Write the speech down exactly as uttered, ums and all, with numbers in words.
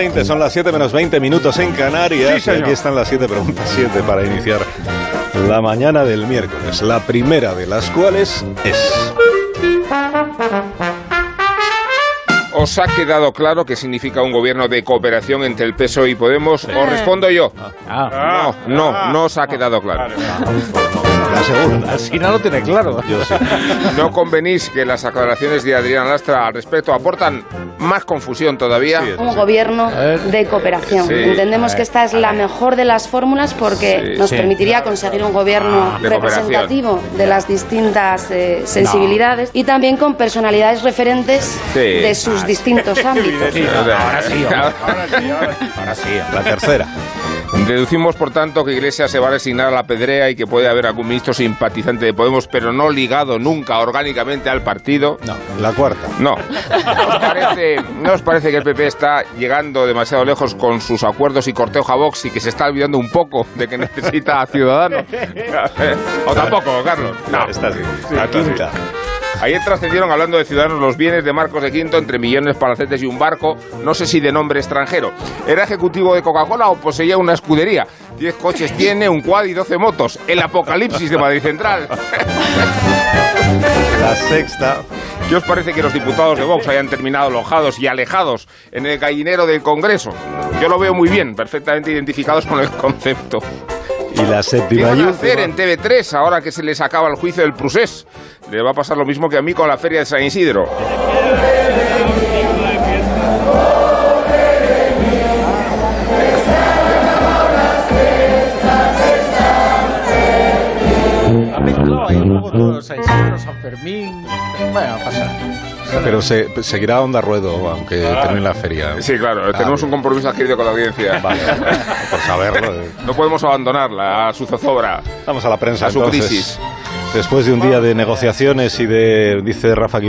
veinte, son las siete menos veinte minutos en Canarias. Sí, y aquí están las siete preguntas siete para iniciar la mañana del miércoles. La primera de las cuales es... ¿Os ha quedado claro qué significa un gobierno de cooperación entre el P S O E y Podemos? Sí. Os respondo yo. Ah. No, no, no os ha quedado claro. La segunda. Así no lo tiene claro. Yo sí. ¿No convenís que las aclaraciones de Adrián Lastra al respecto aportan más confusión todavía? Sí, un gobierno de cooperación. Sí. Entendemos que esta es la mejor de las fórmulas porque sí, nos sí. permitiría conseguir un gobierno ah, de representativo de las distintas eh, sensibilidades no. y también con personalidades referentes sí. de sus distintos ámbitos. Sí, ahora sí, ahora, ahora sí, ahora sí. Ahora sí, la tercera. Deducimos, por tanto, que Iglesias se va a resignar a la pedrea y que puede haber algún ministro simpatizante de Podemos, pero no ligado nunca orgánicamente al partido. No, la cuarta. No. ¿No os parece, ¿no os parece que el P P está llegando demasiado lejos con sus acuerdos y cortejo a Vox y que se está olvidando un poco de que necesita a Ciudadanos? ¿O tampoco, Carlos? No, está así. La quinta. Ayer trascendieron, hablando de Ciudadanos, los bienes de Marcos de Quinto, entre millones, palacetes y un barco, no sé si de nombre extranjero. ¿Era ejecutivo de Coca-Cola o poseía una escudería? Diez coches tiene, un quad y doce motos. El apocalipsis de Madrid Central. La sexta. ¿Qué os parece que los diputados de Vox hayan terminado alojados y alejados en el gallinero del Congreso? Yo lo veo muy bien, perfectamente identificados con el concepto. Y la séptima y última. ¿Qué van a hacer en T V tres ahora que se les acaba el juicio del Prusés? Le va a pasar lo mismo que a mí con la feria de San Isidro. San Fermín, bueno, pasa. Pero se, seguirá Onda Ruedo, aunque ah, termine la feria. Sí, claro, ah, tenemos bien. un compromiso adquirido con la audiencia. Vale, por saberlo. No podemos abandonarla a su zozobra. Vamos a la prensa, a su entonces, crisis. Después de un día de negociaciones y de, dice Rafa